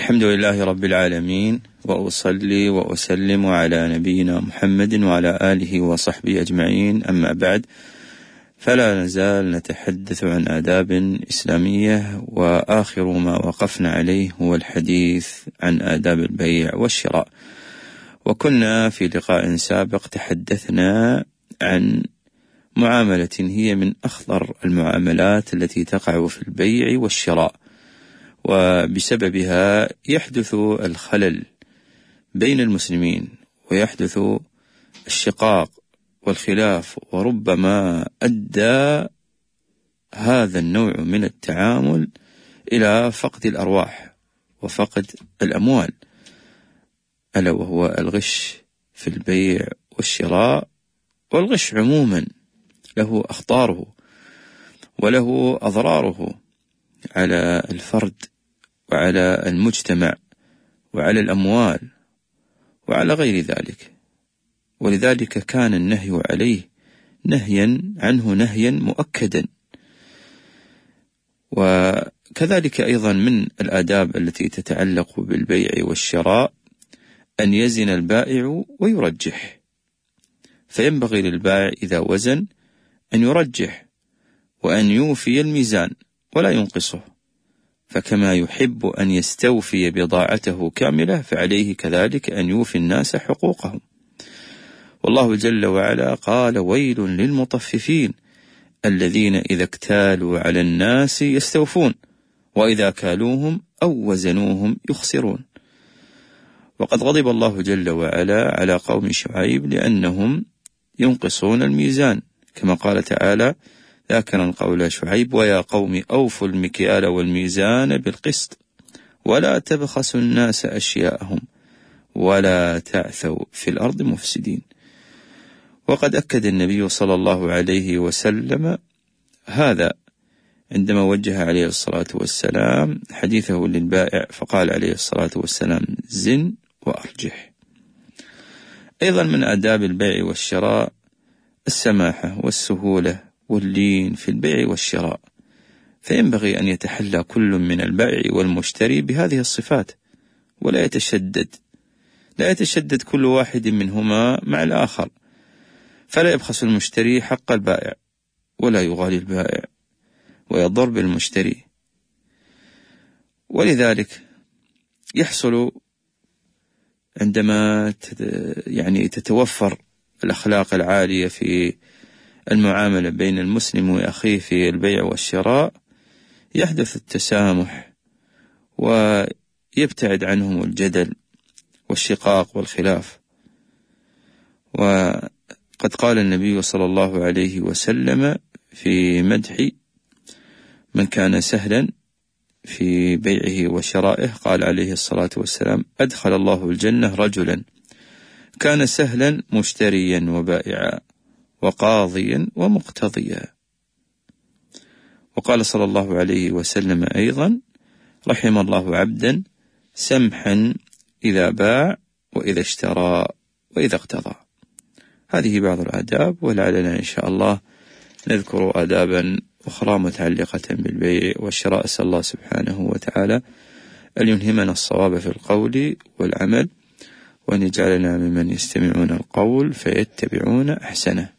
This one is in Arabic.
الحمد لله رب العالمين، وأصلي وأسلم على نبينا محمد وعلى آله وصحبه أجمعين. أما بعد، فلا نزال نتحدث عن آداب إسلامية، وآخر ما وقفنا عليه هو الحديث عن آداب البيع والشراء. وكنا في لقاء سابق تحدثنا عن معاملة هي من أخطر المعاملات التي تقع في البيع والشراء، وبسببها يحدث الخلل بين المسلمين، ويحدث الشقاق والخلاف، وربما أدى هذا النوع من التعامل إلى فقد الأرواح وفقد الأموال، ألا وهو الغش في البيع والشراء. والغش عموما له أخطاره وله أضراره على الفرد وعلى المجتمع وعلى الأموال وعلى غير ذلك، ولذلك كان النهي عليه نهيا مؤكدا. وكذلك أيضا من الآداب التي تتعلق بالبيع والشراء أن يزن البائع ويرجح، فينبغي للبائع إذا وزن أن يرجح وأن يوفي الميزان ولا ينقصه، فكما يحب أن يستوفي بضاعته كاملة فعليه كذلك أن يوفي الناس حقوقهم. والله جل وعلا قال: ويل للمطففين الذين إذا اكتالوا على الناس يستوفون وإذا كالوهم أو وزنوهم يخسرون. وقد غضب الله جل وعلا على قوم شعيب لأنهم ينقصون الميزان، كما قال تعالى: ذاكرا قول شعيب: ويا قوم أوفوا المكيال والميزان بالقسط ولا تبخسوا الناس أشياءهم ولا تعثوا في الأرض مفسدين. وقد أكد النبي صلى الله عليه وسلم هذا عندما وجه عليه الصلاة والسلام حديثه للبائع، فقال عليه الصلاة والسلام: زن وأرجح. أيضا من آداب البيع والشراء السماحة والسهولة واللين في البيع والشراء، فينبغي أن يتحلى كل من البائع والمشتري بهذه الصفات، ولا يتشدد كل واحد منهما مع الآخر، فلا يبخس المشتري حق البائع ولا يغالي البائع ويضر بالمشتري. ولذلك يحصل عندما تتوفر الأخلاق العالية في المعاملة بين المسلم وأخيه في البيع والشراء، يحدث التسامح ويبتعد عنهم الجدل والشقاق والخلاف. وقد قال النبي صلى الله عليه وسلم في مدح من كان سهلا في بيعه وشرائه، قال عليه الصلاة والسلام: أدخل الله الجنة رجلا كان سهلا مشتريا وبائعا وقاضيا ومقتضيا. وقال صلى الله عليه وسلم أيضا: رحم الله عبدا سمحا إذا باع وإذا اشترى وإذا اقتضى. هذه بعض الآداب، ولعلنا إن شاء الله نذكر آدابا أخرى متعلقة بالبيع والشراء. أسأل الله سبحانه وتعالى أن يلهمنا الصواب في القول والعمل، وأن يجعلنا ممن يستمعون القول فيتبعون أحسنه.